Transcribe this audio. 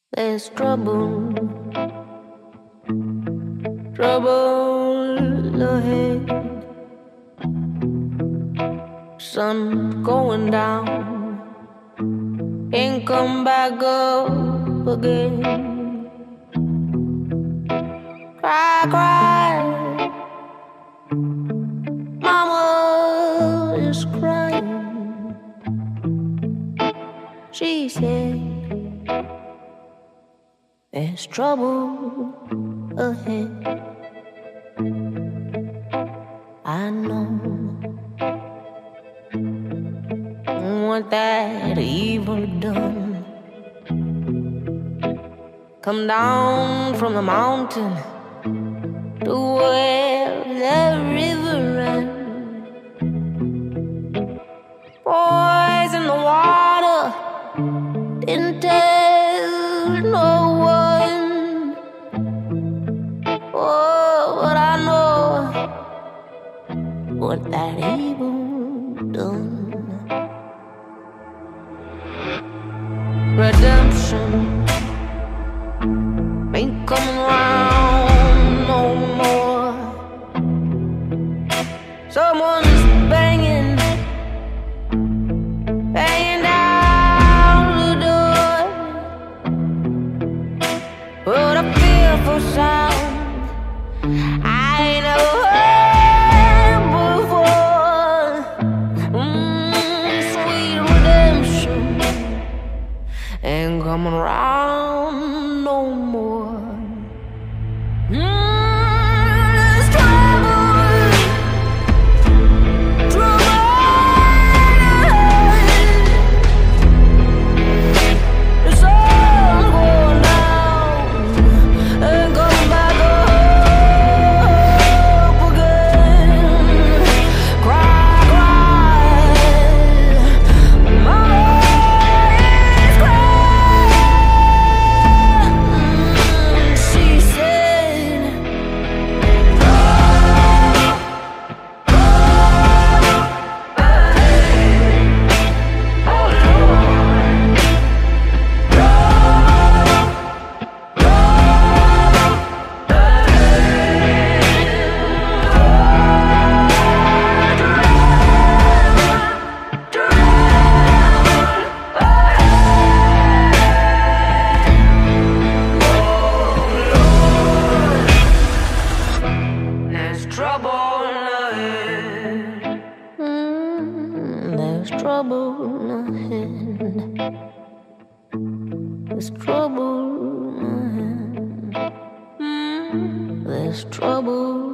There's trouble, trouble ahead. Sun going down, ain't come back up again. Cry, cry, mama is crying. She said there's trouble ahead. I know what that evil done. Come down from the mountain to where the river ran. Poison the water, didn't tell no one. Oh, but I know what that evil done. Redemption ain't coming round no more. Someone's banging down the door. What a fearful sound I ain't never heard before. Sweet redemption ain't coming around no more. There's trouble, trouble ahead. The sun's going down and come back up again. Cry, cry, mama is crying. She said, there's trouble ahead. There's trouble ahead. There's trouble ahead. There's trouble